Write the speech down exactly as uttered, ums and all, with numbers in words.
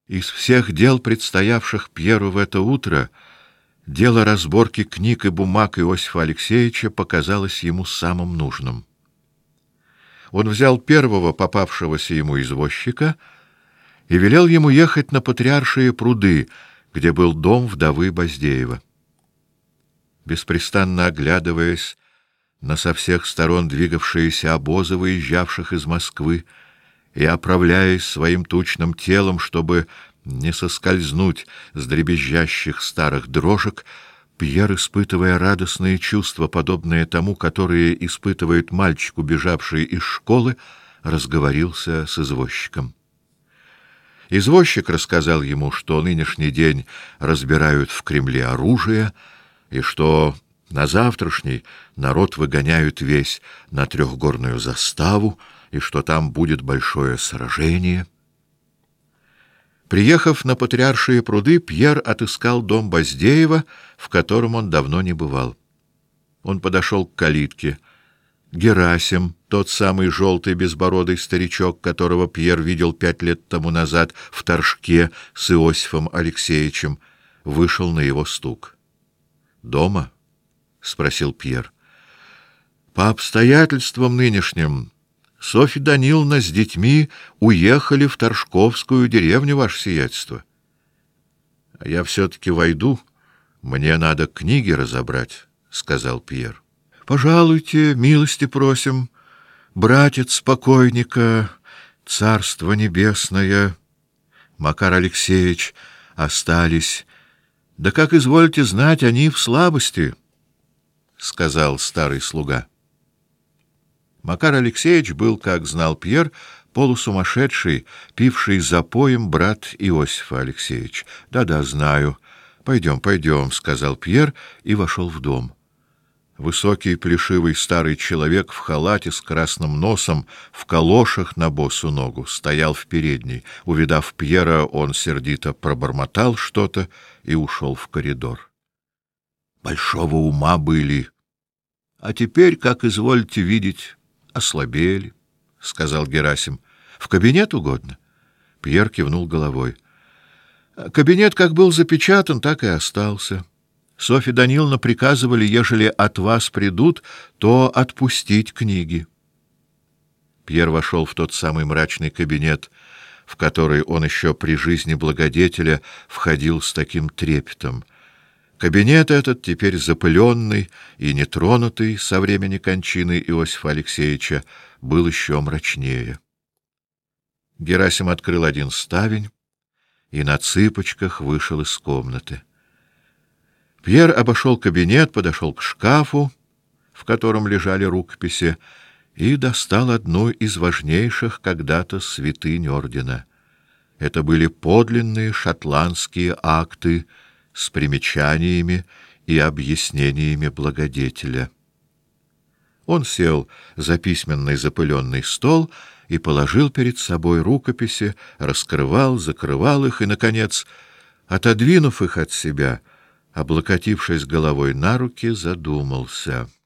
Из всех дел, предстоявших Пьеру в это утро, дело разборки книг и бумаг Иосифа Алексеевича показалось ему самым нужным. Он взял первого попавшегося ему извозчика и велел ему ехать на Патриаршие пруды, где был дом вдовы Баздеева. Беспрестанно оглядываясь на со всех сторон двигавшиеся обозы, выезжавших из Москвы, и оправляясь своим тучным телом, чтобы не соскользнуть с дребезжащих старых дрожек, Пьер, испытывая радостные чувства, подобные тому, которые испытывает мальчик, убежавший из школы, разговорился с извозчиком. Извозчик рассказал ему, что нынешний день разбирают в Кремле оружие, и что на завтрашний народ выгоняют весь на трехгорную заставу, и что там будет большое сражение. Приехав на Патриаршие пруды, Пьер отыскал дом Баздеева, в котором он давно не бывал. Он подошел к калитке. Герасим, тот самый желтый безбородый старичок, которого Пьер видел пять лет тому назад в Торжке с Иосифом Алексеевичем, вышел на его стук. «Дома?» — спросил Пьер. «По обстоятельствам нынешним Софья Даниловна с детьми уехали в Торжковскую деревню, ваше сиятельство. А я все-таки войду, мне надо книги разобрать», — сказал Пьер. «Пожалуйте, милости просим, братец покойника, царство небесное, Макар Алексеевич, остались. Да как извольте знать, они в слабости», — сказал старый слуга. Макар Алексеевич был, как знал Пьер, полусумасшедший, пивший запоем брат Иосифа Алексеевич. «Да-да, знаю. Пойдем, пойдем», — сказал Пьер и вошел в дом. Высокий плешивый старый человек в халате с красным носом, в калошах на босу ногу, стоял в передней. Увидав Пьера, он сердито пробормотал что-то и ушел в коридор. «Большого ума были, а теперь, как извольте видеть, ослабели», — сказал Герасим. «В кабинет угодно?» Пьер кивнул головой. «Кабинет как был запечатан, так и остался. Софья Даниловна приказывали, ежели от вас придут, то отпустить книги». Пьер вошел в тот самый мрачный кабинет, в который он еще при жизни благодетеля входил с таким трепетом. Кабинет этот, теперь запыленный и нетронутый со времени кончины Иосифа Алексеевича, был еще мрачнее. Герасим открыл один ставень и на цыпочках вышел из комнаты. Пьер обошел кабинет, подошел к шкафу, в котором лежали рукописи, и достал одну из важнейших когда-то святынь ордена. Это были подлинные шотландские акты с примечаниями и объяснениями благодетеля. Он сел за письменный запыленный стол и положил перед собой рукописи, раскрывал, закрывал их и, наконец, отодвинув их от себя, облокотившись головой на руки, задумался.